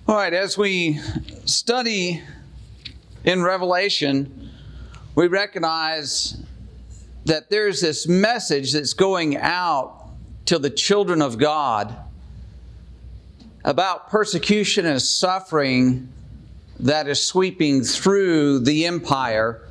All right, as we study in Revelation, we recognize that there's this message that's going out to the children of God about persecution and suffering that is sweeping through the empire.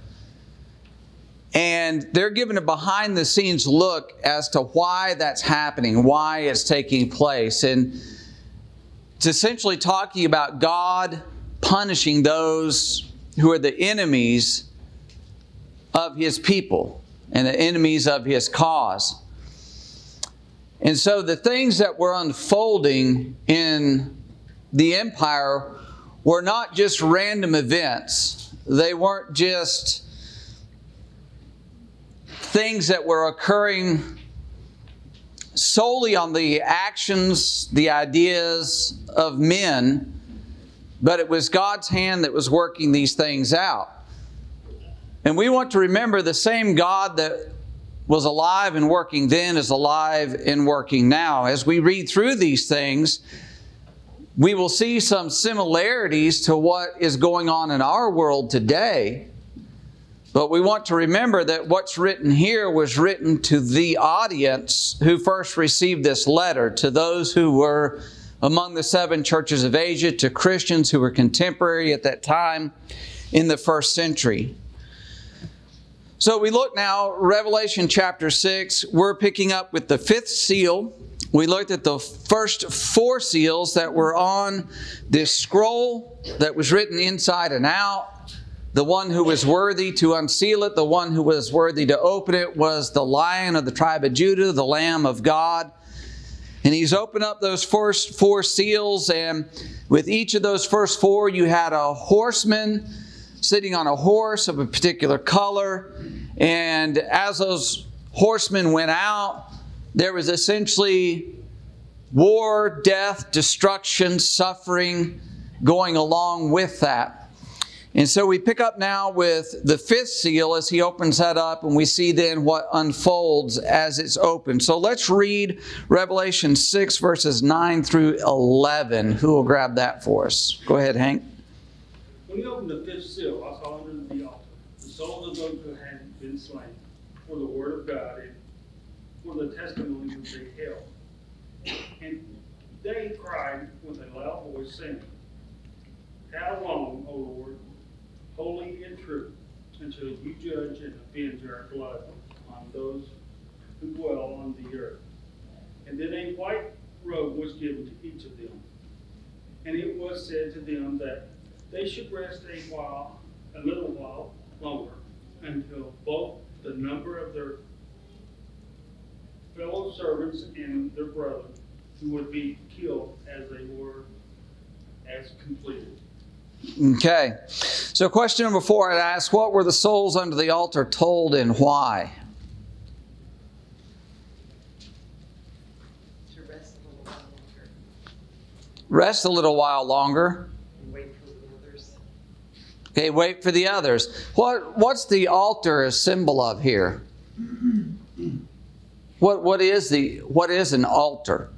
And they're given a behind-the-scenes look as to why that's happening, why it's taking place. And it's essentially talking about God punishing those who are the enemies of His people and the enemies of His cause. And so the things that were unfolding in the empire were not just random events. They weren't just things that were occurring solely on the actions, the ideas of men, but it was God's hand that was working these things out. And we want to remember the same God that was alive and working then is alive and working now. As we read through these things, we will see some similarities to what is going on in our world today. But we want to remember that what's written here was written to the audience who first received this letter, to those who were among the 7 churches of Asia, to Christians who were contemporary at that time in the first century. So we look now, Revelation chapter 6, we're picking up with the 5th seal. We looked at the first 4 seals that were on this scroll that was written inside and out. The one who was worthy to unseal it, the one who was worthy to open it was the Lion of the tribe of Judah, the Lamb of God. And He's opened up those first 4 seals, and with each of those first 4, you had a horseman sitting on a horse of a particular color. And as those horsemen went out, there was essentially war, death, destruction, suffering going along with that. And so we pick up now with the 5th seal as he opens that up, and we see then what unfolds as it's opened. So let's read Revelation 6 verses 9 through 11. Who will grab that for us? Go ahead, Hank. When he opened the 5th seal, I saw under the altar the souls of those who had been slain for the word of God and for the testimony which they held. And they cried with a loud voice, saying, How long, O Lord, holy and true, until you judge and avenge our blood on those who dwell on the earth? And then a white robe was given to each of them. And it was said to them that they should rest a little while longer, until both the number of their fellow servants and their brethren who would be killed as they were as completed. Okay. So question number 4, I'd ask, what were the souls under the altar told and why? To rest a little while longer. Rest a little while longer. And wait for the others. Okay, wait for the others. What's the altar a symbol of here? What is an altar?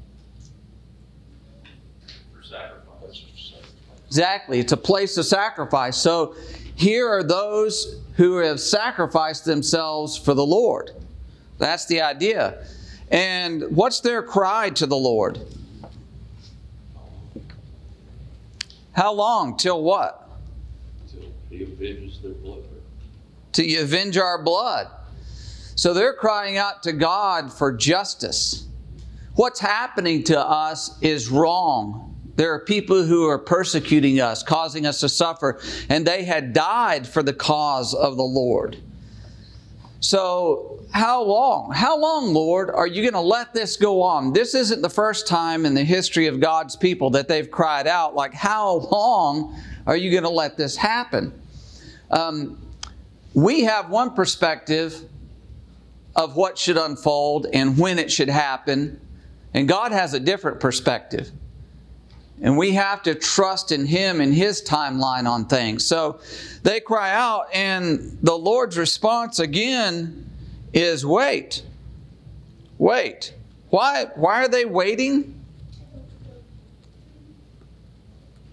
Exactly. It's a place of sacrifice. So here are those who have sacrificed themselves for the Lord. That's the idea. And what's their cry to the Lord? How long? Till what? Till He avenges their blood. Till you avenge our blood. So they're crying out to God for justice. What's happening to us is wrong. There are people who are persecuting us, causing us to suffer, and they had died for the cause of the Lord. So how long? How long, Lord, are you going to let this go on? This isn't the first time in the history of God's people that they've cried out, like, how long are you going to let this happen? We have one perspective of what should unfold and when it should happen, and God has a different perspective. And we have to trust in Him and His timeline on things. So they cry out, and the Lord's response again is wait. Wait. Why are they waiting?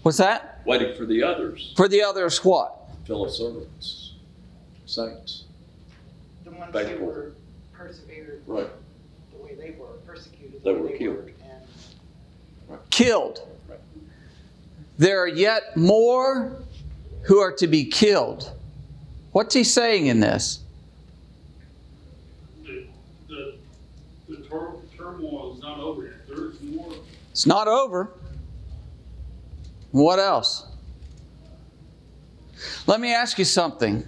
What's that? Waiting for the others, For the others what? fellow servants, saints. The ones Faithful. who were persevered Right. the way they were, persecuted They the were way they killed. were. And Killed. Right. There are yet more who are to be killed. What's he saying in this? The turmoil is not over yet. There's more. It's not over. What else? Let me ask you something.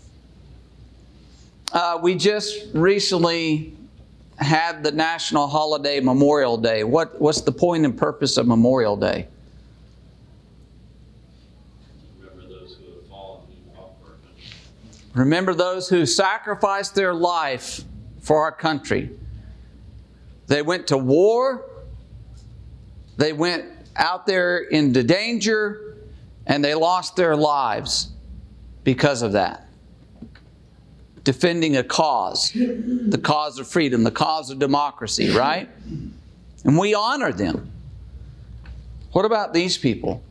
We just recently had the national holiday Memorial Day. What's the point and purpose of Memorial Day? Remember those who have fallen in our country. Remember those who sacrificed their life for our country. They went to war. They went out there into danger, and they lost their lives because of that. Defending a cause, the cause of freedom, the cause of democracy, right? And we honor them. What about these people?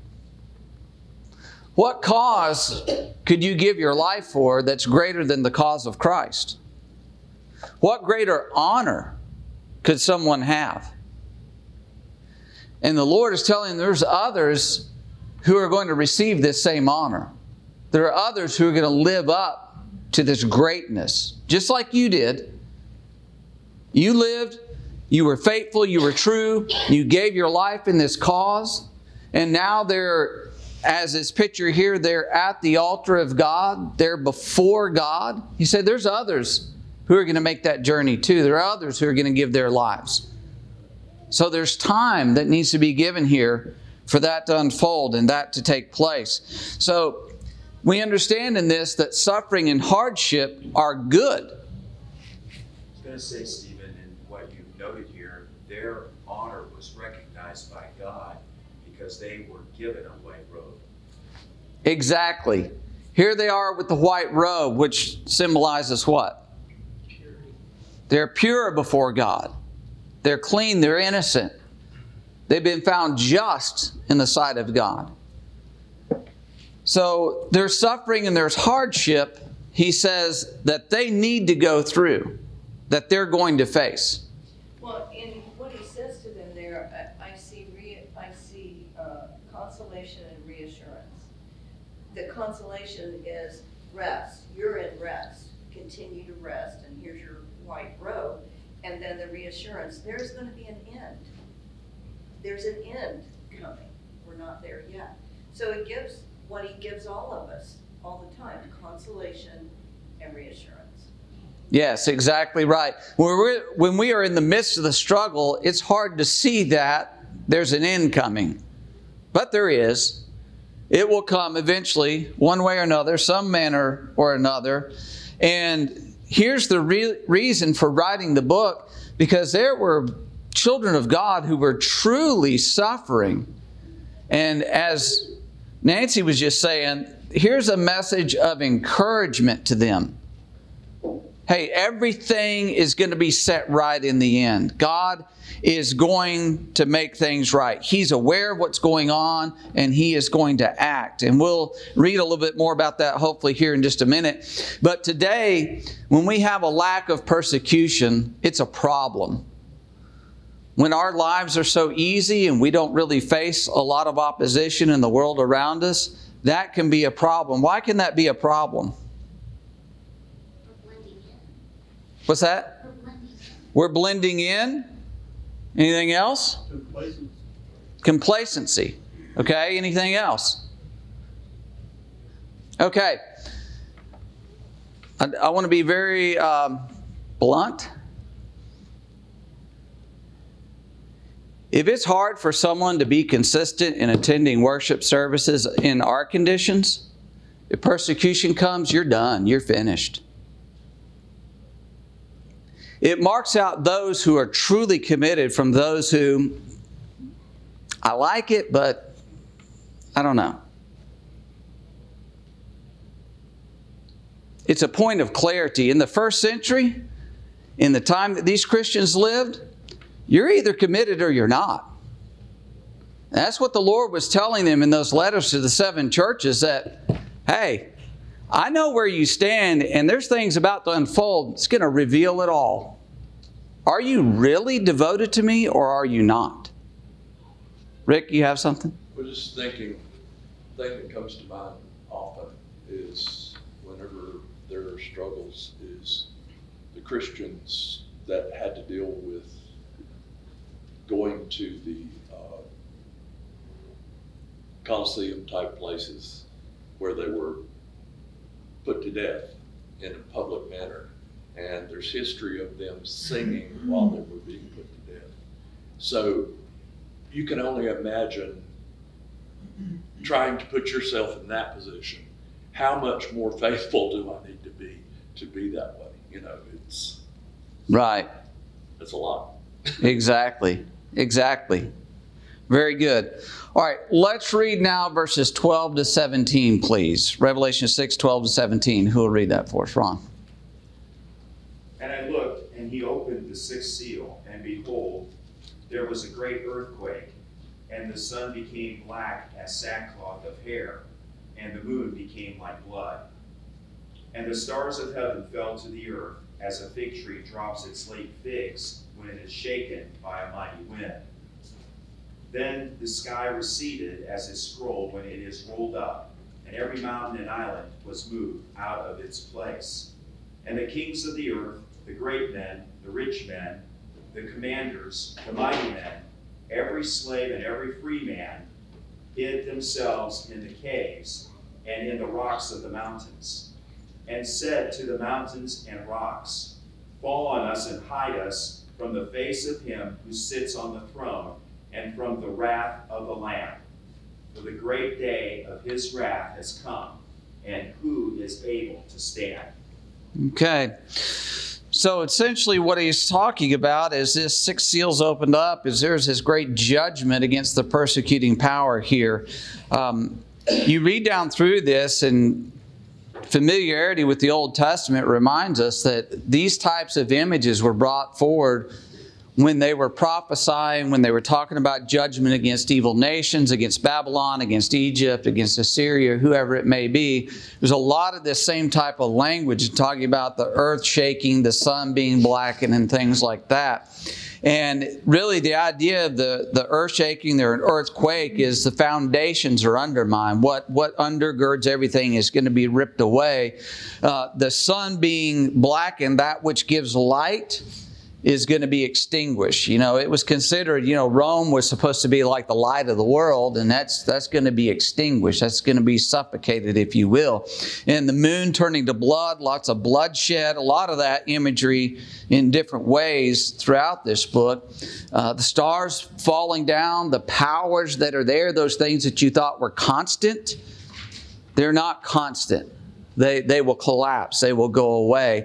What cause could you give your life for that's greater than the cause of Christ? What greater honor could someone have? And the Lord is telling them there's others who are going to receive this same honor. There are others who are going to live up to this greatness, just like you did. You lived, you were faithful, you were true, you gave your life in this cause, and now they're, as this picture here, they're at the altar of God, they're before God. He said there's others who are going to make that journey too. There are others who are going to give their lives. So there's time that needs to be given here for that to unfold and that to take place. So we understand in this that suffering and hardship are good. I was going to say, Stephen, and what you noted here, their honor was recognized by God because they were given a white robe. Exactly. Here they are with the white robe, which symbolizes what? purity. They're pure before God. They're clean. They're innocent. They've been found just in the sight of God. So there's suffering and there's hardship, he says, that they need to go through, that they're going to face. Well, in what he says to them there, I see consolation and reassurance. The consolation is rest. You're in rest. Continue to rest, and here's your white robe. And then the reassurance, there's going to be an end. There's an end coming. We're not there yet. So it gives what he gives all of us all the time, consolation and reassurance. Yes, exactly right. When we are in the midst of the struggle, it's hard to see that there's an end coming. But there is. It will come eventually, one way or another, some manner or another. And here's the reason for writing the book, because there were children of God who were truly suffering. And as Nancy was just saying, here's a message of encouragement to them. Hey, everything is going to be set right in the end. God is going to make things right. He's aware of what's going on, and He is going to act. And we'll read a little bit more about that hopefully here in just a minute. But today, when we have a lack of persecution, it's a problem. When our lives are so easy and we don't really face a lot of opposition in the world around us, that can be a problem. Why can that be a problem? What's that? We're blending in. Anything else? Complacency. Okay, anything else? Okay. I want to be very blunt. If it's hard for someone to be consistent in attending worship services in our conditions, if persecution comes, you're done. You're finished. It marks out those who are truly committed from those who, I like it, but I don't know. It's a point of clarity. In the first century, in the time that these Christians lived, you're either committed or you're not. That's what the Lord was telling them in those letters to the 7 churches, that, hey, I know where you stand, and there's things about to unfold. It's going to reveal it all. Are you really devoted to me, or are you not? Rick, you have something? Well, just thinking, the thing that comes to mind often is whenever there are struggles is the Christians that had to deal with going to the Colosseum type places where they were put to death in a public manner. And there's history of them singing while they were being put to death. So you can only imagine trying to put yourself in that position. How much more faithful do I need to be that way? You know, it's Right. a lot. Exactly. Very good. All right, let's read now verses 12 to 17, please. Revelation 6, 12 to 17. Who will read that for us? Ron. And I looked, and he opened the 6th seal, and behold, there was a great earthquake, and the sun became black as sackcloth of hair, and the moon became like blood. And the stars of heaven fell to the earth, as a fig tree drops its late figs when it is shaken by a mighty wind. Then the sky receded as a scroll when it is rolled up, and every mountain and island was moved out of its place. And the kings of the earth, the great men, the rich men, the commanders, the mighty men, every slave and every free man, hid themselves in the caves and in the rocks of the mountains, and said to the mountains and rocks, Fall on us and hide us from the face of him who sits on the throne, and from the wrath of the Lamb. For the great day of his wrath has come, and who is able to stand? Okay. So essentially what he's talking about is this 6 seals opened up, is there's this great judgment against the persecuting power here. You read down through this, and familiarity with the Old Testament reminds us that these types of images were brought forward when they were prophesying, when they were talking about judgment against evil nations, against Babylon, against Egypt, against Assyria, whoever it may be. There's a lot of this same type of language talking about the earth shaking, the sun being blackened, and things like that. And really the idea of the earth shaking or an earthquake is the foundations are undermined. What undergirds everything is going to be ripped away. The sun being blackened, that which gives light, is going to be extinguished. You know, it was considered, Rome was supposed to be like the light of the world, and that's going to be extinguished. That's going to be suffocated, if you will. And the moon turning to blood, lots of bloodshed, a lot of that imagery in different ways throughout this book. The stars falling down, the powers that are there, those things that you thought were constant, they're not constant. They will collapse. They will go away.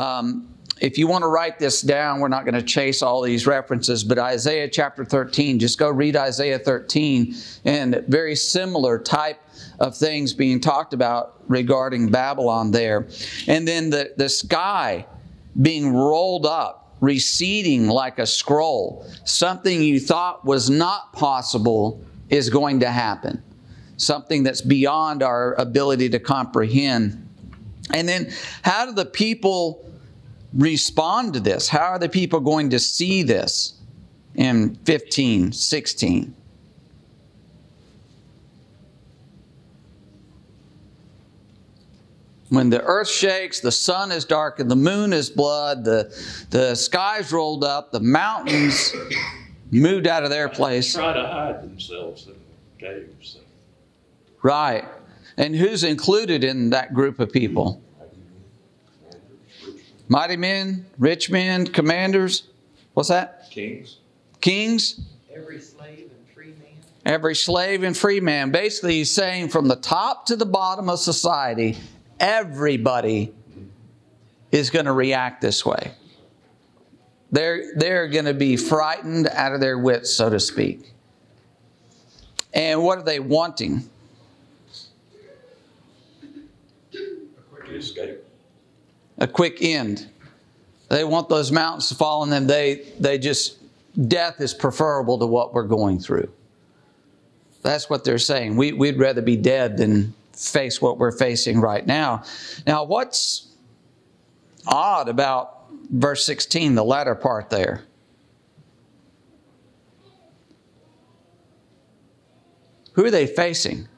If you want to write this down, we're not going to chase all these references, but Isaiah chapter 13, just go read Isaiah 13, and very similar type of things being talked about regarding Babylon there. And then the sky being rolled up, receding like a scroll. Something you thought was not possible is going to happen. Something that's beyond our ability to comprehend. And then how do the people respond to this? How are the people going to see this in 15, 16? When the earth shakes, the sun is darkened, the moon is blood, the sky's rolled up, the mountains moved out of their place. Try to hide themselves in the caves. Right. And who's included in that group of people? Mighty men, rich men, commanders. What's that? Kings. Kings. Every slave and free man. Every slave and free man. Basically, he's saying from the top to the bottom of society, everybody is going to react this way. They're going to be frightened out of their wits, so to speak. And what are they wanting? Escape. A quick end. They want those mountains to fall on them. They just, death is preferable to what we're going through. That's what they're saying. We'd rather be dead than face what we're facing right now. Now, what's odd about verse 16, the latter part there? Who are they facing?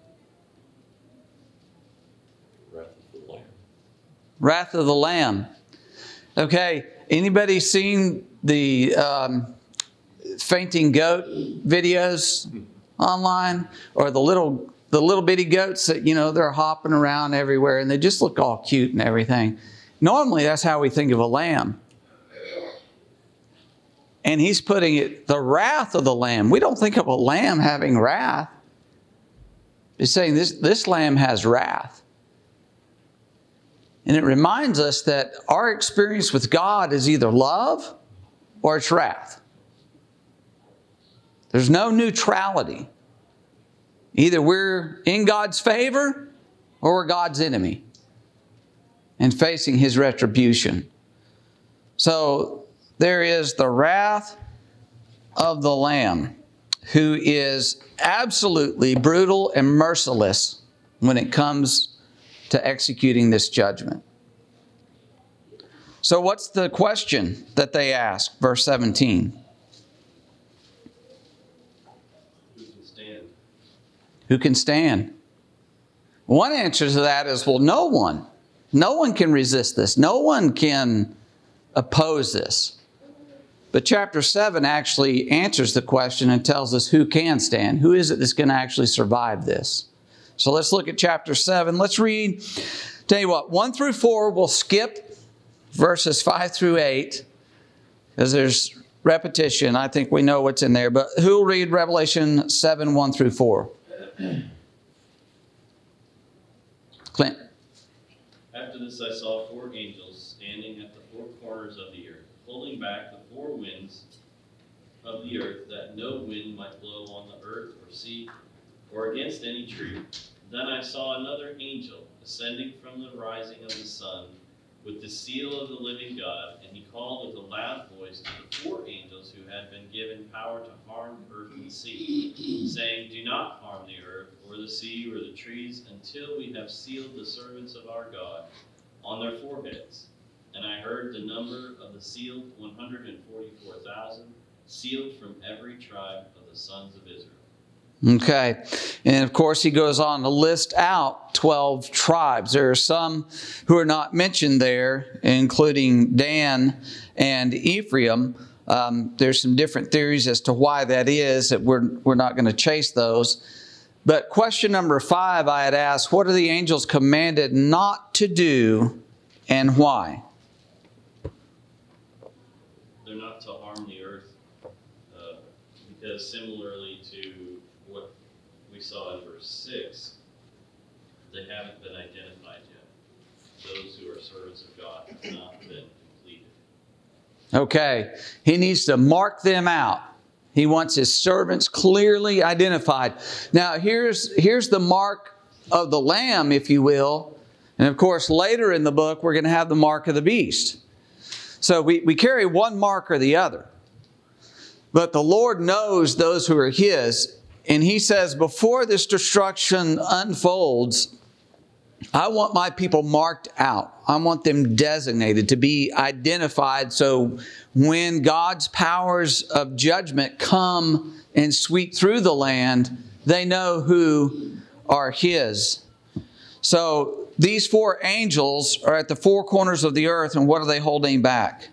Wrath of the Lamb. Wrath of the Lamb. Okay, anybody seen the fainting goat videos online? Or the little bitty goats that, they're hopping around everywhere and they just look all cute and everything. Normally, that's how we think of a lamb. And he's putting it, the wrath of the Lamb. We don't think of a lamb having wrath. He's saying this lamb has wrath. And it reminds us that our experience with God is either love or it's wrath. There's no neutrality. Either we're in God's favor or we're God's enemy and facing His retribution. So there is the wrath of the Lamb, who is absolutely brutal and merciless when it comes to executing this judgment. So what's the question that they ask? Verse 17. Who can stand? Who can stand? One answer to that is, well, no one. No one can resist this. No one can oppose this. But chapter 7 actually answers the question and tells us who can stand. Who is it that's going to actually survive this? So let's look at chapter 7. Let's read, tell you what, 1 through 4, we'll skip verses 5 through 8, because there's repetition. I think we know what's in there. But who will read Revelation 7, 1 through 4? Clint. After this I saw 4 angels standing at the 4 corners of the earth, holding back the 4 winds of the earth, that no wind might blow on the earth or sea or against any tree. Then I saw another angel ascending from the rising of the sun with the seal of the living God, and he called with a loud voice to the 4 angels who had been given power to harm earth and sea, saying, Do not harm the earth or the sea or the trees until we have sealed the servants of our God on their foreheads. And I heard the number of the sealed 144,000, sealed from every tribe of the sons of Israel. Okay. And of course, he goes on to list out 12 tribes. There are some who are not mentioned there, including Dan and Ephraim. There's some different theories as to why that is, that we're not going to chase those. But question number 5, I had asked, what are the angels commanded not to do and why? They're not to harm the earth, because similarly to what we saw in verse 6, they haven't been identified yet. Those who are servants of God have not been completed. Okay. He needs to mark them out. He wants His servants clearly identified. Now, here's the mark of the Lamb, if you will. And of course, later in the book, we're going to have the mark of the beast. So we carry one mark or the other. But the Lord knows those who are His. And He says, before this destruction unfolds, I want my people marked out. I want them designated to be identified. So when God's powers of judgment come and sweep through the land, they know who are His. So these 4 angels are at the 4 corners of the earth, and what are they holding back?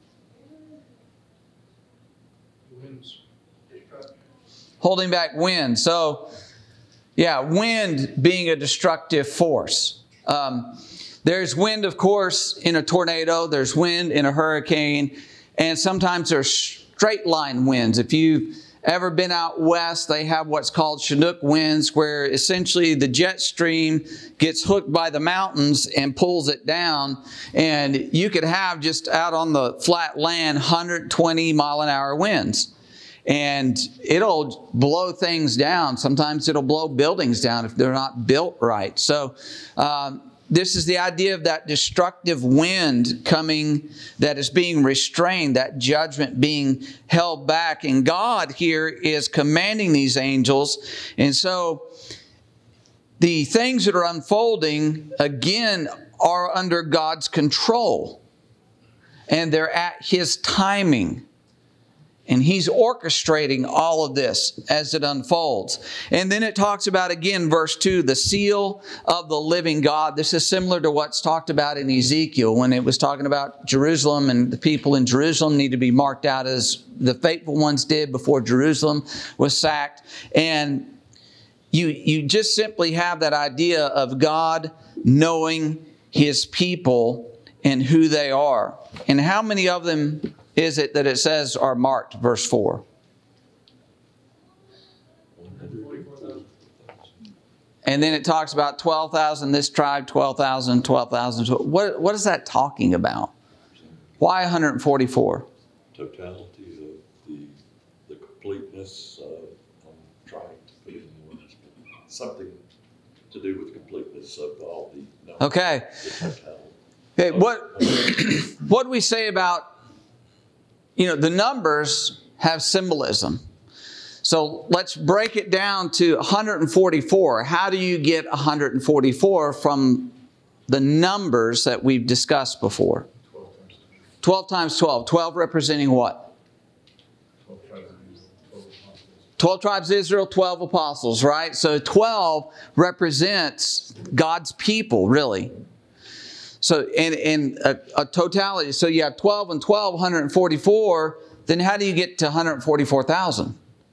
Holding back wind. So, yeah, wind being a destructive force. There's wind, of course, in a tornado. There's wind in a hurricane. And sometimes there's straight line winds. If you've ever been out west, they have what's called Chinook winds, where essentially the jet stream gets hooked by the mountains and pulls it down. And you could have just out on the flat land 120 mile an hour winds. And it'll blow things down. Sometimes it'll blow buildings down if they're not built right. So this is the idea of that destructive wind coming that is being restrained, that judgment being held back. And God here is commanding these angels. And so the things that are unfolding, again, are under God's control. And they're at His timing. And He's orchestrating all of this as it unfolds. And then it talks about, again, verse 2, the seal of the living God. This is similar to what's talked about in Ezekiel when it was talking about Jerusalem, and the people in Jerusalem need to be marked out as the faithful ones did before Jerusalem was sacked. And you just simply have that idea of God knowing His people and who they are. And how many of them is it that it says are marked, verse 4? And then it talks about 12,000 this tribe, 12,000, 12,000. What is that talking about? Why 144? Totality of the completeness of, I'm trying to put it in words, but something to do with completeness of all the numbers. Okay. The totality. Okay, what do we say about, the numbers have symbolism. So let's break it down to 144. How do you get 144 from the numbers that we've discussed before? 12 times 12. 12 representing what? 12 tribes of Israel, 12 apostles, right? So 12 represents God's people, really. So in a totality, so you have 12 and 12, 144, then how do you get to 144,000?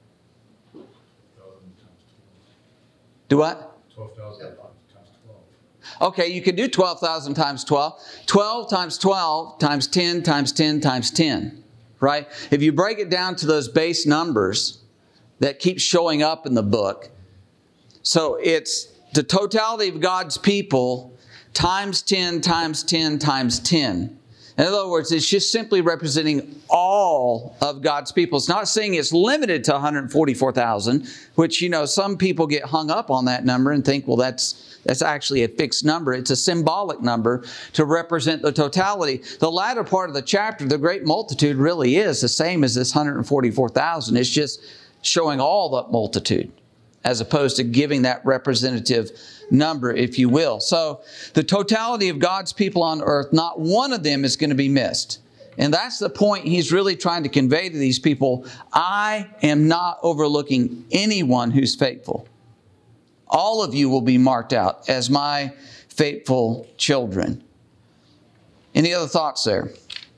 Do what? 12,000 times 12. Okay, you can do 12,000 times 12. 12 times 12 times 10 times 10 times 10, right? If you break it down to those base numbers that keep showing up in the book, so it's the totality of God's people times 10 times 10 times 10. In other words, it's just simply representing all of God's people. It's not saying it's limited to 144,000, which, some people get hung up on that number and think, well, that's actually a fixed number. It's a symbolic number to represent the totality. The latter part of the chapter, the great multitude, really is the same as this 144,000. It's just showing all the multitude, as opposed to giving that representative number, if you will. So the totality of God's people on earth, not one of them is going to be missed. And that's the point He's really trying to convey to these people. I am not overlooking anyone who's faithful. All of you will be marked out as my faithful children. Any other thoughts there?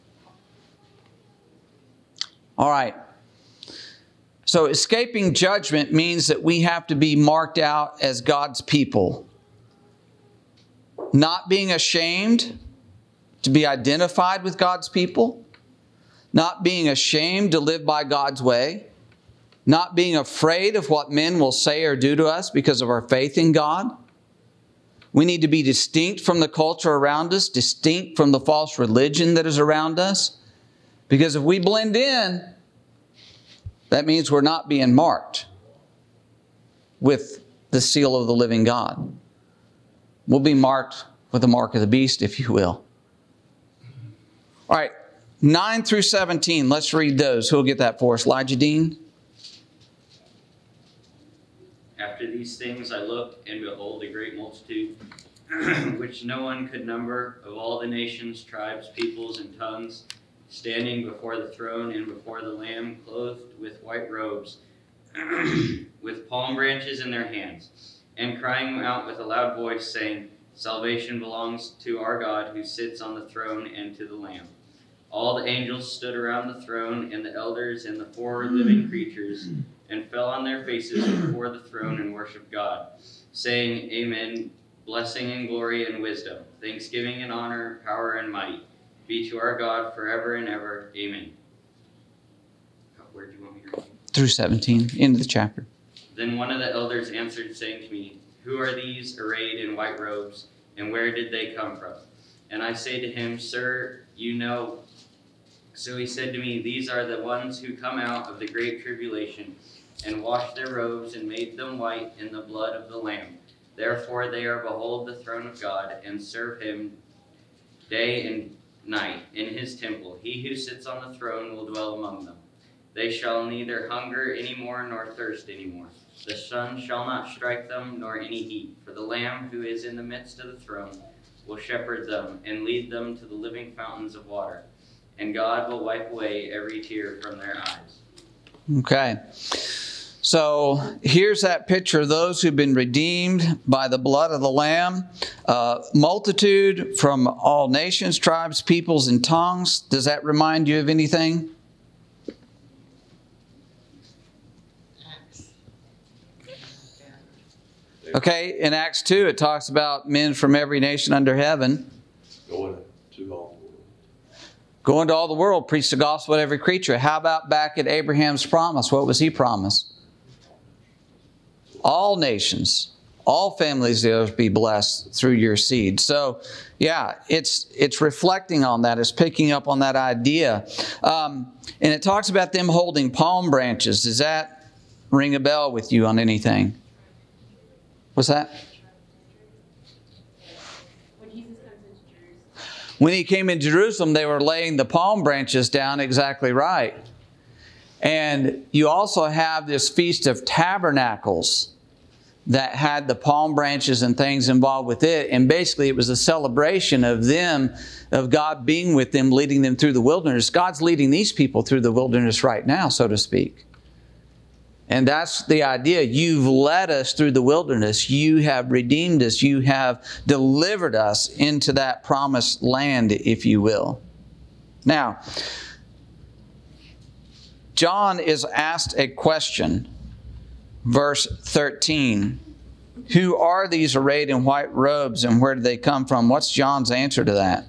All right. So escaping judgment means that we have to be marked out as God's people. Not being ashamed to be identified with God's people. Not being ashamed to live by God's way. Not being afraid of what men will say or do to us because of our faith in God. We need to be distinct from the culture around us, distinct from the false religion that is around us. Because if we blend in, that means we're not being marked with the seal of the living God. We'll be marked with the mark of the beast, if you will. All right, 9 through 17. Let's read those. Who'll get that for us? Elijah Dean? After these things I looked, and behold, a great multitude, which no one could number, of all the nations, tribes, peoples, and tongues, standing before the throne and before the Lamb, clothed with white robes, with palm branches in their hands, and crying out with a loud voice, saying, Salvation belongs to our God who sits on the throne and to the Lamb. All the angels stood around the throne, and the elders and the 4 living creatures, and fell on their faces before the throne and worshiped God, saying, Amen, blessing and glory and wisdom, thanksgiving and honor, power and might, be to our God forever and ever. Amen. Where do you want me to read? Through 17, end of the chapter. Then one of the elders answered, saying to me, Who are these arrayed in white robes, and where did they come from? And I say to him, Sir, you know. So he said to me, These are the ones who come out of the great tribulation, and washed their robes, and made them white in the blood of the Lamb. Therefore they are behold the throne of God, and serve him day and night in his temple. He who sits on the throne will dwell among them. They shall neither hunger any more nor thirst any more. The sun shall not strike them, nor any heat. For the Lamb who is in the midst of the throne will shepherd them, and lead them to the living fountains of water. And God will wipe away every tear from their eyes. Okay. So here's that picture of those who've been redeemed by the blood of the Lamb. Multitude from all nations, tribes, peoples, and tongues. Does that remind you of anything? Okay, in Acts 2, it talks about men from every nation under heaven. Going to all the world. Go into all the world, preach the gospel to every creature. How about back at Abraham's promise? What was he promised? All nations, all families will be blessed through your seed. So, yeah, it's reflecting on that. It's picking up on that idea. And it talks about them holding palm branches. Does that ring a bell with you on anything? What's that? When he came into Jerusalem, they were laying the palm branches down, exactly right. And you also have this Feast of Tabernacles that had the palm branches and things involved with it. And basically it was a celebration of them, of God being with them, leading them through the wilderness. God's leading these people through the wilderness right now, so to speak. And that's the idea. You've led us through the wilderness. You have redeemed us. You have delivered us into that promised land, if you will. Now, John is asked a question. Verse 13. Who are these arrayed in white robes, and where do they come from? What's John's answer to that?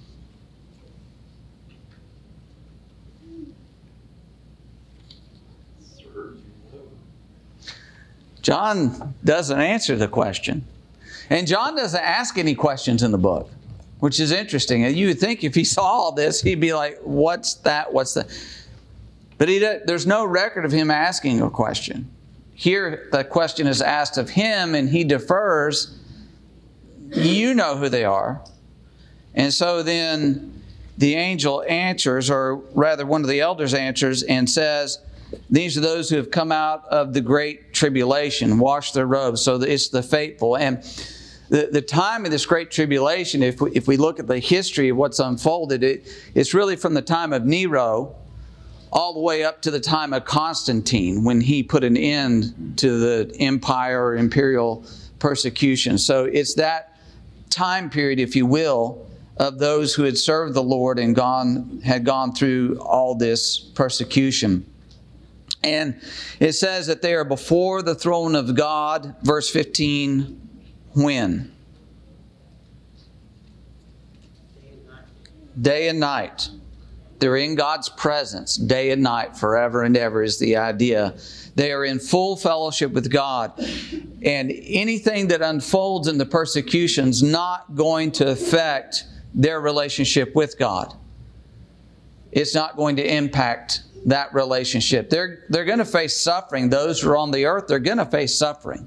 John doesn't answer the question. And John doesn't ask any questions in the book, which is interesting. And you would think if he saw all this, he'd be like, what's that? What's that? But there's no record of him asking a question. Here, the question is asked of him, and he defers. You know who they are. And so then the angel answers, or rather one of the elders answers and says, these are those who have come out of the great tribulation, washed their robes. So it's the faithful. And the time of this great tribulation, if we look at the history of what's unfolded, it's really from the time of Nero all the way up to the time of Constantine, when he put an end to the empire or imperial persecution. So it's that time period, if you will, of those who had served the Lord and had gone through all this persecution. And it says that they are before the throne of God. Verse 15, when? Day and night. They're in God's presence day and night, forever and ever is the idea. They are in full fellowship with God. And anything that unfolds in the persecution is not going to affect their relationship with God. It's not going to impact that relationship. They're going to face suffering. Those who are on the earth, they're going to face suffering.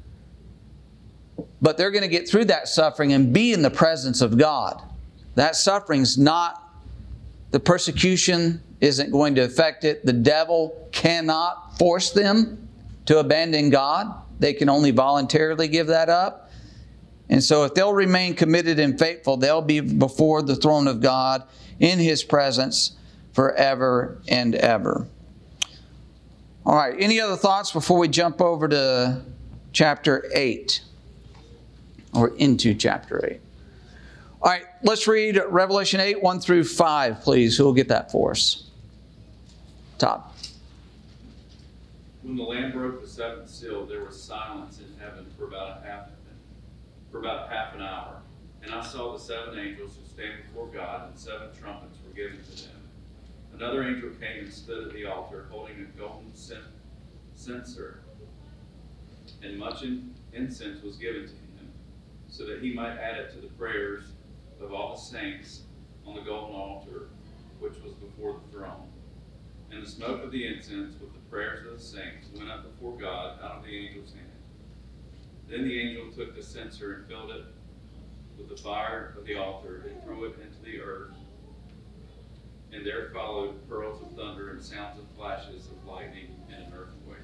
But they're going to get through that suffering and be in the presence of God. That suffering's not, the persecution isn't going to affect it. The devil cannot force them to abandon God. They can only voluntarily give that up. And so if they'll remain committed and faithful, they'll be before the throne of God in His presence forever and ever. All right, any other thoughts before we jump over to chapter 8? Or into chapter 8. All right, let's read Revelation 8, 1 through 5, please. Who will get that for us? Todd. When the Lamb broke the seventh seal, there was silence in heaven for about half an hour. And I saw the seven angels who stand before God, and seven trumpets were given to them. Another angel came and stood at the altar, holding a golden censer, and much incense was given to him, so that he might add it to the prayers of all the saints on the golden altar, which was before the throne. And the smoke of the incense with the prayers of the saints went up before God out of the angel's hand. Then the angel took the censer and filled it with the fire of the altar and threw it into the earth. And there followed pearls of thunder and sounds of flashes of lightning and an earthquake.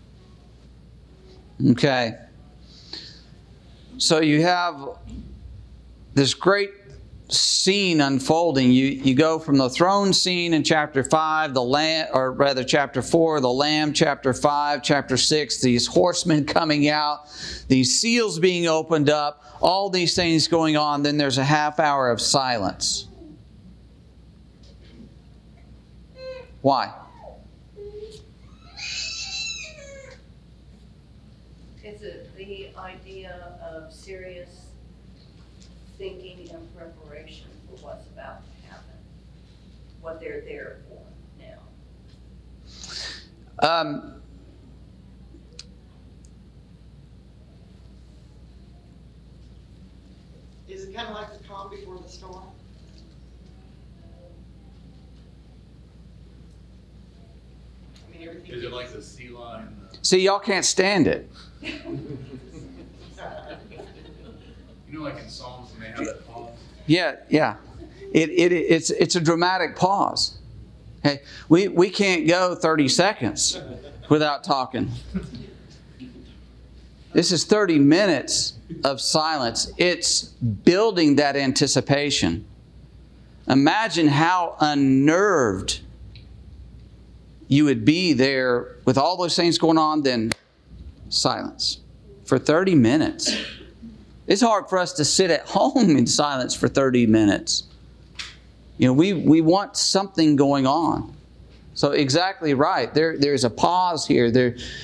Okay. So you have this great scene unfolding. You go from the throne scene in chapter 5, the lamb, or rather chapter 4, the lamb, chapter 5, chapter 6, these horsemen coming out, these seals being opened up, all these things going on. Then there's a half hour of silence. Why? It's the idea of serious thinking and preparation for what's about to happen, what they're there for now. Is it kind of like the calm before the storm? I mean, everything. Is it like the sea lion? See, y'all can't stand it. You know, like in Psalms when they have that pause? Yeah. It's a dramatic pause. Hey, we can't go 30 seconds without talking. This is 30 minutes of silence. It's building that anticipation. Imagine how unnerved you would be there with all those things going on, then silence for 30 minutes. It's hard for us to sit at home in silence for 30 minutes. You know, we want something going on. So exactly right. There's a pause here.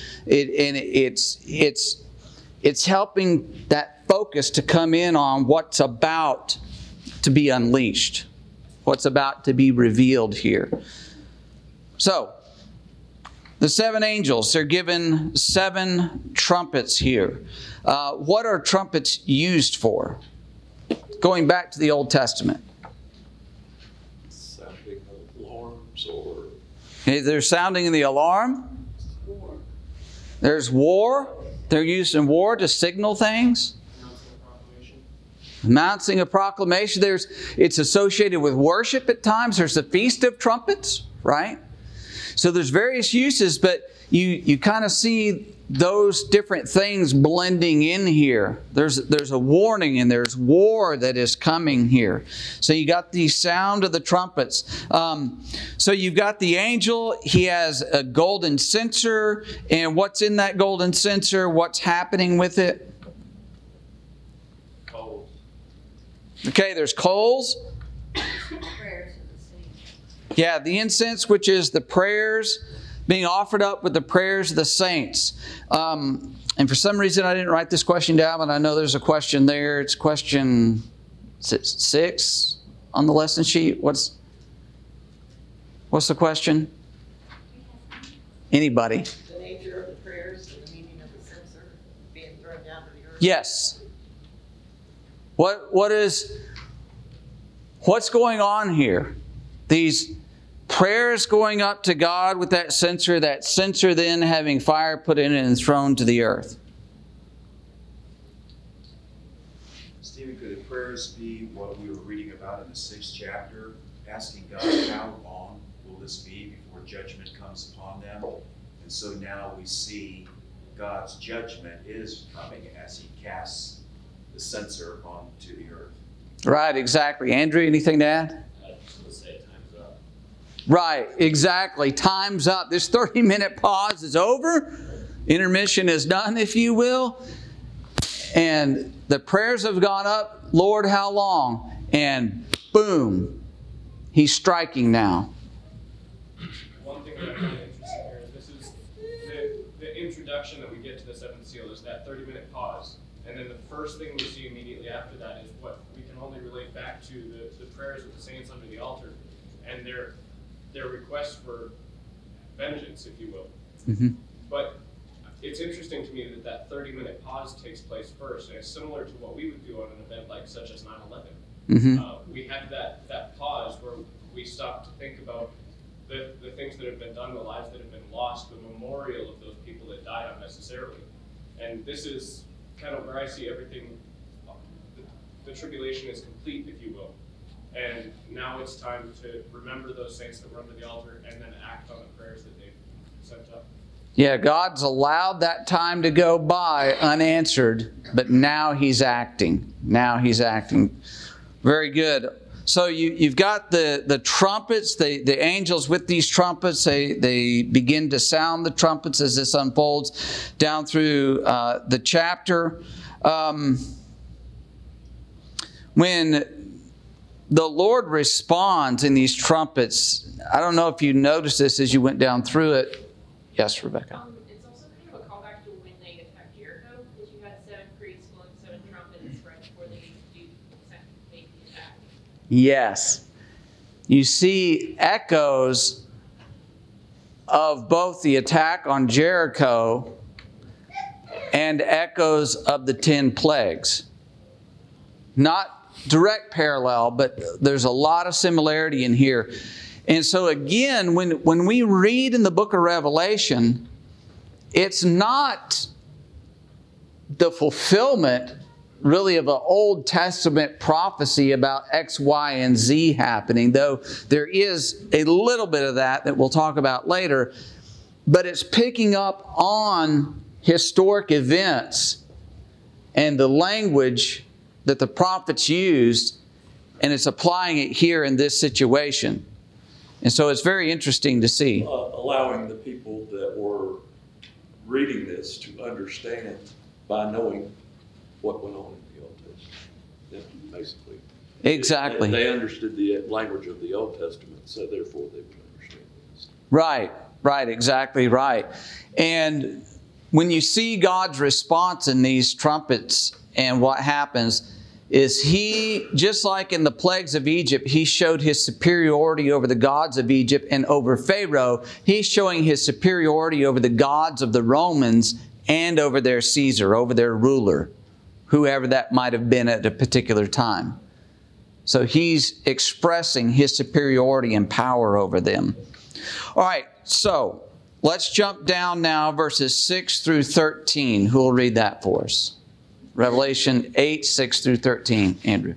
It's helping that focus to come in on what's about to be unleashed, what's about to be revealed here. So, the 7 angels, they're given 7 trumpets here. What are trumpets used for? Going back to the Old Testament. Sounding alarms or... Okay, they're sounding the alarm. There's war. They're used in war to signal things. Announcing a proclamation. It's associated with worship at times. There's the Feast of Trumpets, right? So there's various uses, but you kind of see those different things blending in here. There's a warning and there's war that is coming here. So you got the sound of the trumpets. So you've got the angel. He has a golden censer. And what's in that golden censer? What's happening with it? Coals. Okay, there's coals. Prayers of the saints. Yeah, the incense, which is the prayers being offered up with the prayers of the saints. And for some reason, I didn't write this question down, but I know there's a question there. It's question 6 on the lesson sheet. What's the question? Anybody? The nature of the prayers and the meaning of the censer being thrown down to the earth. Yes. What's going on here? These prayers going up to God with that censer then having fire put in it and thrown to the earth. Stephen, could the prayers be what we were reading about in the 6th chapter, asking God, how long will this be before judgment comes upon them? And so now we see God's judgment is coming as He casts the censer onto the earth. Right, exactly. Andrew, anything to add? I just want to say time's up. Right, exactly. Time's up. This 30-minute pause is over. Intermission is done, if you will. And the prayers have gone up. Lord, how long? And boom, He's striking now. One thing that I find interesting here is this is the introduction that we get to the 7th seal is that 30-minute pause. And then the first thing we see immediately after that is what we can only relate back to the prayers of the saints under the altar and their request for vengeance, if you will. Mm-hmm. But it's interesting to me that 30-minute pause takes place first, and it's similar to what we would do on an event like such as 9/11. Mm-hmm. We have that pause where we stop to think about the things that have been done, the lives that have been lost, the memorial of those people that died unnecessarily. And this is kind of where I see everything, the tribulation is complete, if you will. And now it's time to remember those saints that were under the altar and then act on the prayers that they've sent up. Yeah, God's allowed that time to go by unanswered, but now He's acting. Now He's acting. Very good. So you've got the trumpets, the angels with these trumpets. They begin to sound the trumpets as this unfolds down through the chapter. When the Lord responds in these trumpets, I don't know if you noticed this as you went down through it. Yes, Rebecca. It's also kind of a callback to when they attacked Jericho, because you had 7 priests blowing 7 trumpets right before they make the attack. Yes. You see echoes of both the attack on Jericho and echoes of the 10 plagues. Not direct parallel, but there's a lot of similarity in here. And so again, when we read in the book of Revelation, it's not the fulfillment really of an Old Testament prophecy about X, Y, and Z happening, though there is a little bit of that we'll talk about later. But it's picking up on historic events and the language that the prophets used, and it's applying it here in this situation. And so it's very interesting to see. Allowing the people that were reading this to understand by knowing what went on in the Old Testament, basically. Exactly. They understood the language of the Old Testament, so therefore they would understand this. Right, exactly right. And when you see God's response in these trumpets and what happens, is He, just like in the plagues of Egypt, He showed His superiority over the gods of Egypt and over Pharaoh. He's showing His superiority over the gods of the Romans and over their Caesar, over their ruler, whoever that might have been at a particular time. So He's expressing His superiority and power over them. All right, so let's jump down now, verses 6 through 13. Who will read that for us? Revelation 8, 6 through 13. Andrew.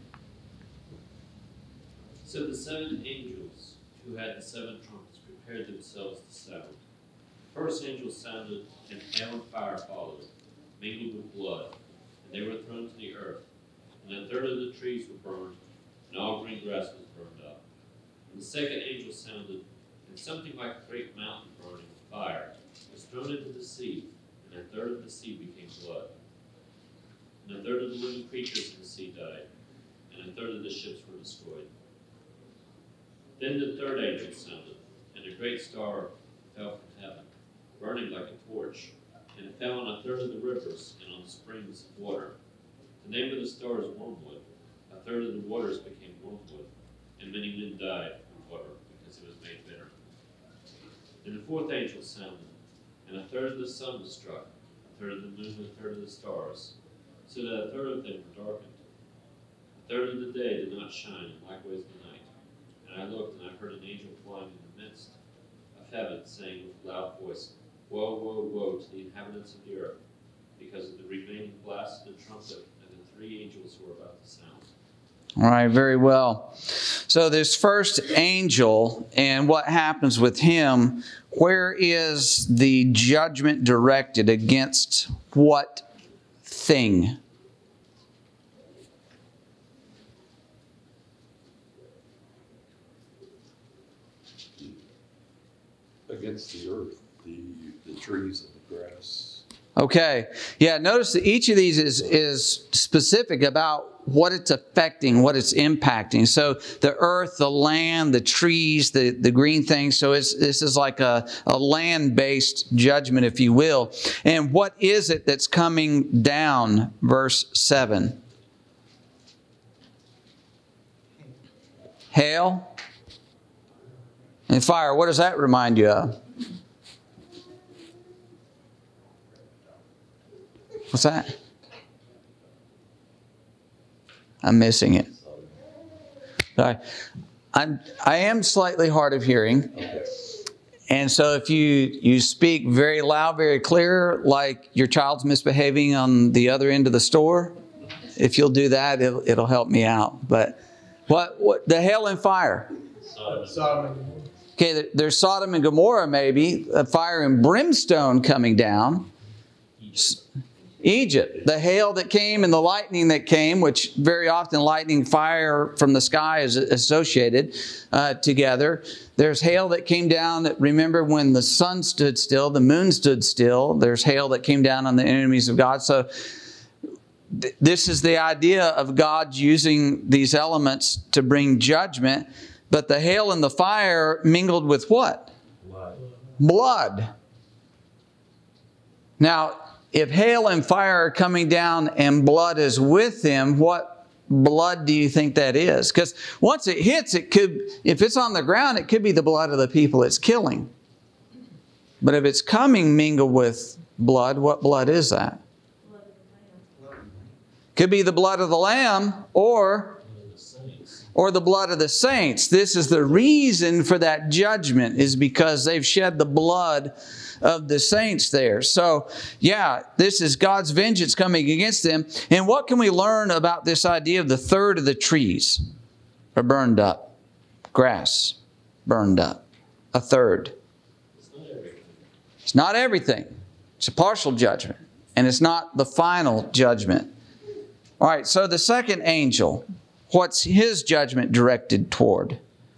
So the 7 angels who had the 7 trumpets prepared themselves to sound. The first angel sounded, and hail and fire followed, mingled with blood, and they were thrown to the earth. And 1/3 of the trees were burned, and all green grass was burned up. And the second angel sounded, and something like a great mountain burning with fire was thrown into the sea, and 1/3 of the sea became blood. And 1/3 of the living creatures in the sea died, and 1/3 of the ships were destroyed. Then the third angel sounded, and a great star fell from heaven, burning like a torch, and it fell on 1/3 of the rivers and on the springs of water. The name of the star is wormwood. 1/3 of the waters became wormwood, and many men died from water because it was made bitter. Then the fourth angel sounded, and 1/3 of the sun was struck, 1/3 of the moon, and 1/3 of the stars, so that 1/3 of them were darkened. 1/3 of the day did not shine, and likewise the night. And I looked, and I heard an angel flying in the midst of heaven, saying with a loud voice, Woe, woe, woe to the inhabitants of the earth, because of the remaining blast of the trumpet and the 3 angels who are about to sound. All right, very well. So this first angel and what happens with him, where is the judgment directed against what thing? Against the earth, the trees and the grass. Okay. Yeah, notice that each of these is specific about what it's affecting, what it's impacting. So the earth, the land, the trees, the green things. So this is like a land-based judgment, if you will. And what is it that's coming down? Verse 7. Hail and fire. What does that remind you of? What's that? I'm missing it. Sorry. I am slightly hard of hearing. And so if you speak very loud, very clear, like your child's misbehaving on the other end of the store, if you'll do that, it'll help me out. But what the hail and fire? Okay, there's Sodom and Gomorrah, maybe, a fire and brimstone coming down. Egypt, the hail that came and the lightning that came, which very often lightning, fire from the sky is associated together. There's hail that came down. Remember when the sun stood still, the moon stood still. There's hail that came down on the enemies of God. So this is the idea of God using these elements to bring judgment. But the hail and the fire mingled with what? Blood. Now, if hail and fire are coming down and blood is with them, what blood do you think that is? Because once it hits, it could, if it's on the ground, it could be the blood of the people it's killing. But if it's coming mingled with blood, what blood is that? Could be the blood of the Lamb or the blood of the saints. This is the reason for that judgment, is because they've shed the blood of the saints there. So, yeah, this is God's vengeance coming against them. And what can we learn about this idea of the third of the trees are burned up? Grass burned up. A third. It's not everything. It's a partial judgment. And it's not the final judgment. All right, so the second angel, what's his judgment directed toward?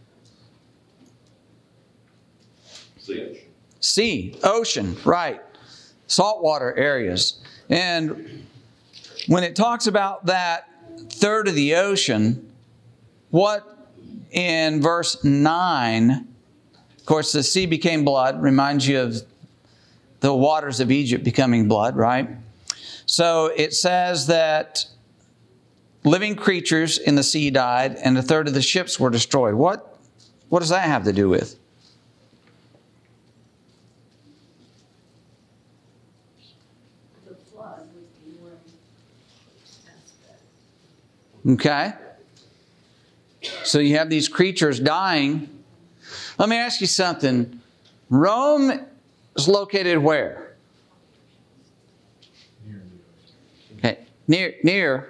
Sea, ocean, right. Saltwater areas. And when it talks about that third of the ocean, what in verse 9, of course, the sea became blood, reminds you of the waters of Egypt becoming blood, right? So it says that living creatures in the sea died, and a third of the ships were destroyed. What does that have to do with? The flood would be one aspect. Okay. So you have these creatures dying. Let me ask you something. Rome is located where? Okay. Near.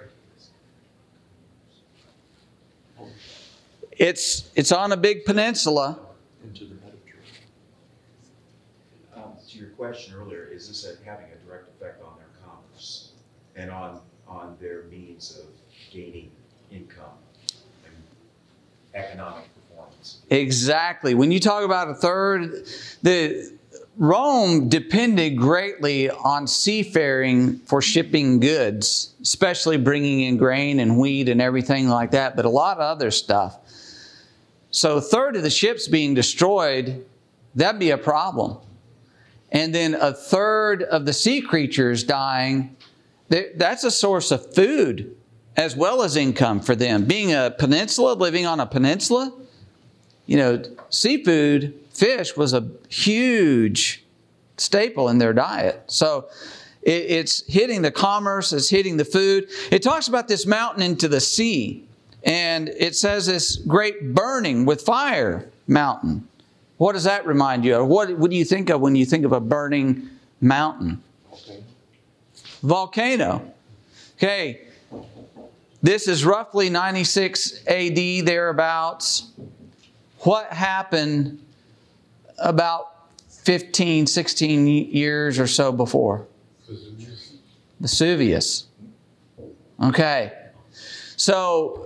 It's on a big peninsula. Into the Mediterranean. To your question earlier, is this having a direct effect on their commerce and on their means of gaining income and economic performance? Exactly. When you talk about a third, Rome depended greatly on seafaring for shipping goods, especially bringing in grain and wheat and everything like that, but a lot of other stuff. So a third of the ships being destroyed, that'd be a problem. And then a third of the sea creatures dying, that's a source of food as well as income for them. Being a peninsula, living on a peninsula, seafood, fish was a huge staple in their diet. So it's hitting the commerce, it's hitting the food. It talks about this mountain into the sea. And it says this great burning with fire mountain. What does that remind you of? What do you think of when you think of a burning mountain? Volcano. Okay. This is roughly 96 AD, thereabouts. What happened about 15, 16 years or so before? Vesuvius. Okay. So,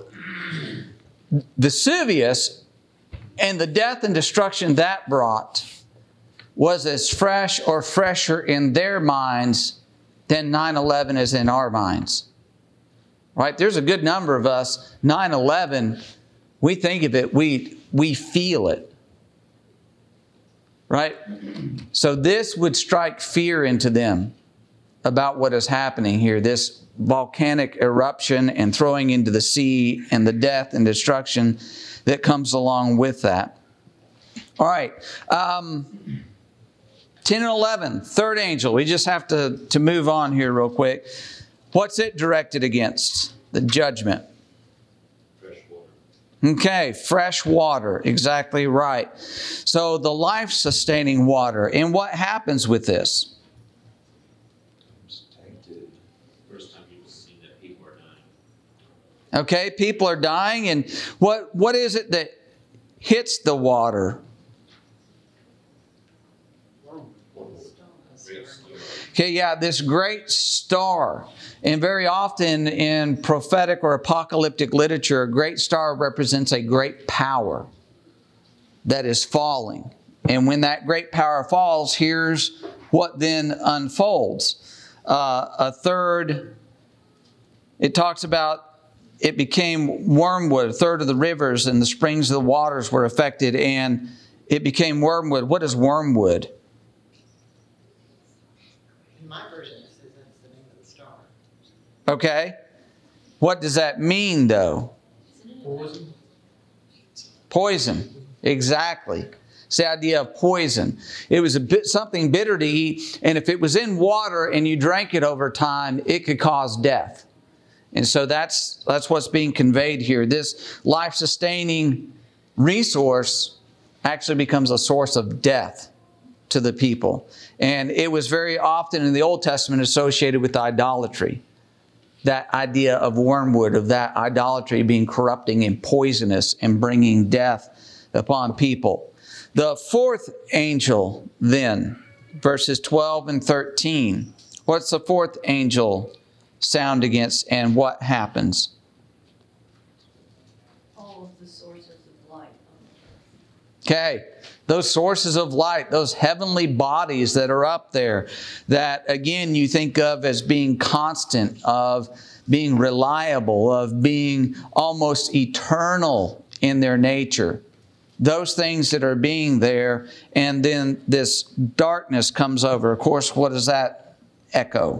Vesuvius and the death and destruction that brought was as fresh or fresher in their minds than 9/11 is in our minds. Right? There's a good number of us, 9/11, we think of it, we feel it. Right? So this would strike fear into them about what is happening here. This volcanic eruption and throwing into the sea and the death and destruction that comes along with that. All right. 10 and 11, third angel. We just have to move on here real quick. What's it directed against? The judgment. Fresh water. Okay, fresh water, exactly right. So the life-sustaining water. And what happens with this? First time you've seen that people are dying. Okay, people are dying, and what is it that hits the water? Okay, yeah, this great star. And very often in prophetic or apocalyptic literature, a great star represents a great power that is falling. And when that great power falls, here's what then unfolds. It talks about it became wormwood. A third of the rivers and the springs of the waters were affected, and it became wormwood. What is wormwood? In my version, it says that's the name of the star. Okay. What does that mean, though? Poison. Poison. Exactly. It's the idea of poison. It was something bitter to eat, and if it was in water and you drank it over time, it could cause death. And so that's what's being conveyed here. This life-sustaining resource actually becomes a source of death to the people. And it was very often in the Old Testament associated with idolatry. That idea of wormwood, of that idolatry being corrupting and poisonous and bringing death upon people. The fourth angel then, verses 12 and 13. What's the fourth angel sound against, and what happens? All of the sources of light. Okay, those sources of light, those heavenly bodies that are up there, that again you think of as being constant, of being reliable, of being almost eternal in their nature. Those things that are being there, and then this darkness comes over. Of course, what does that echo?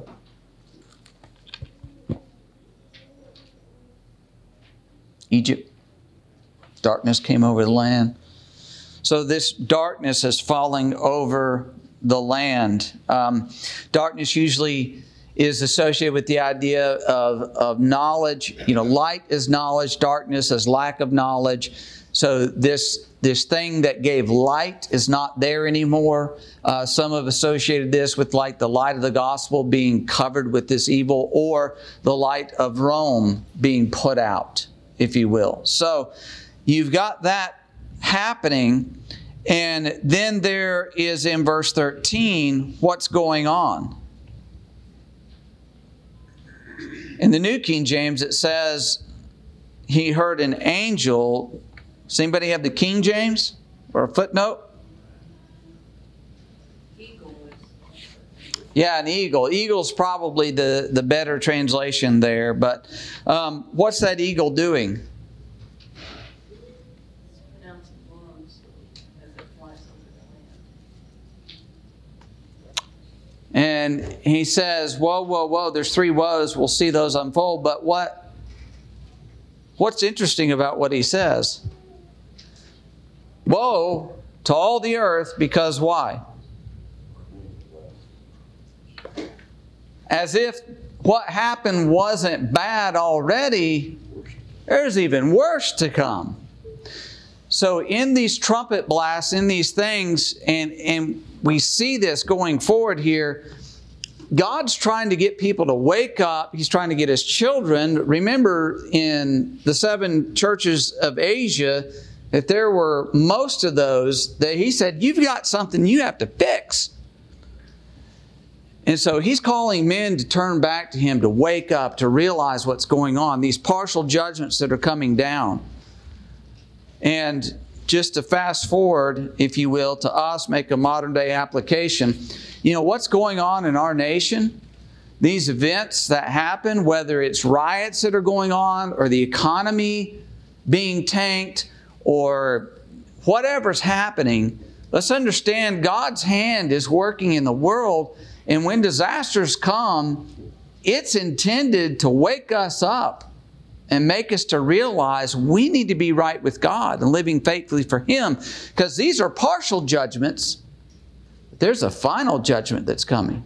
Egypt. Darkness came over the land. So this darkness is falling over the land. Darkness usually is associated with the idea of knowledge. Light is knowledge, darkness is lack of knowledge. So this thing that gave light is not there anymore. Some have associated this with like the light of the gospel being covered with this evil, or the light of Rome being put out, if you will. So you've got that happening. And then there is in verse 13, what's going on? In the New King James, it says, he heard an angel. Does anybody have the King James or a footnote? Eagle is. Yeah, an eagle. Eagle's probably the better translation there. But what's that eagle doing? Pronouncing wounds as it flies over the land. And he says, whoa, whoa, whoa, there's three woes. We'll see those unfold. But what's interesting about what he says? Woe to all the earth, because why? As if what happened wasn't bad already, there's even worse to come. So in these trumpet blasts, in these things, and we see this going forward here, God's trying to get people to wake up. He's trying to get His children. Remember in the 7 churches of Asia, that there were most of those that He said, you've got something you have to fix. And so He's calling men to turn back to Him, to wake up, to realize what's going on, these partial judgments that are coming down. And just to fast forward, if you will, to us, make a modern day application. What's going on in our nation? These events that happen, whether it's riots that are going on, or the economy being tanked, or whatever's happening, let's understand God's hand is working in the world. And when disasters come, it's intended to wake us up and make us to realize we need to be right with God and living faithfully for Him. Because these are partial judgments. But there's a final judgment that's coming.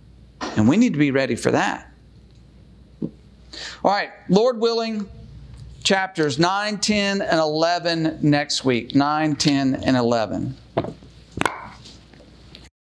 And we need to be ready for that. All right, Lord willing, chapters 9, 10, and 11 next week. 9, 10, and 11.